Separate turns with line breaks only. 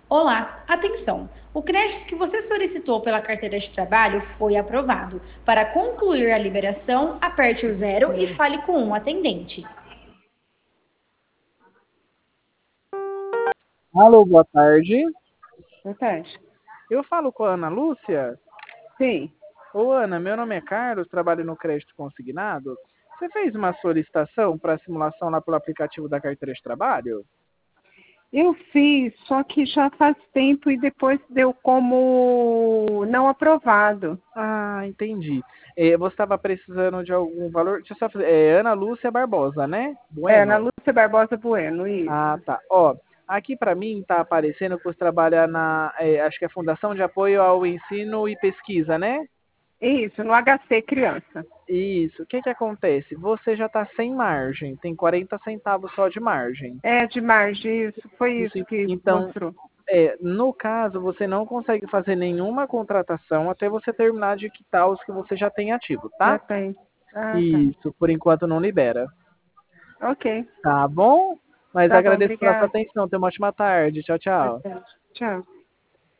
Olá, atenção! O crédito que você solicitou pela carteira de trabalho foi aprovado. Para concluir a liberação, aperte o zero e fale com um atendente.
Alô, boa tarde.
Boa tarde.
Eu falo com a Ana Lúcia.
Sim,
Ô, Ana, meu nome é Carlos, trabalho no Crédito Consignado. Você fez uma solicitação para simulação lá pelo aplicativo da carteira de trabalho?
eu fiz, só que já faz tempo e depois deu como não aprovado.
Ah, entendi. Você estava precisando de algum valor? Deixa eu só fazer. Ana Lúcia Barbosa, né?
É, na
Bueno.
Lúcia Barbosa Bueno, isso.
Ah, tá. Ó, aqui para mim tá aparecendo que você trabalha acho que é Fundação de Apoio ao Ensino e Pesquisa, né?
Isso, no HC Criança.
Isso. O que que acontece? Você já está sem margem, tem 40 centavos só de margem.
É, de margem, isso, foi
Isso,
isso que
então,
mostrou.
no caso, você não consegue fazer nenhuma contratação até você terminar de quitar os que você já tem ativo,
Já
tá?
tem. Ah, tá.
Isso, por enquanto não libera.
Ok,
Tá bom? Mas
tá bom,
agradeço pela sua
obrigada.
atenção. Tenha uma ótima tarde. Tchau,
Boa
tchau.
tarde. Tchau.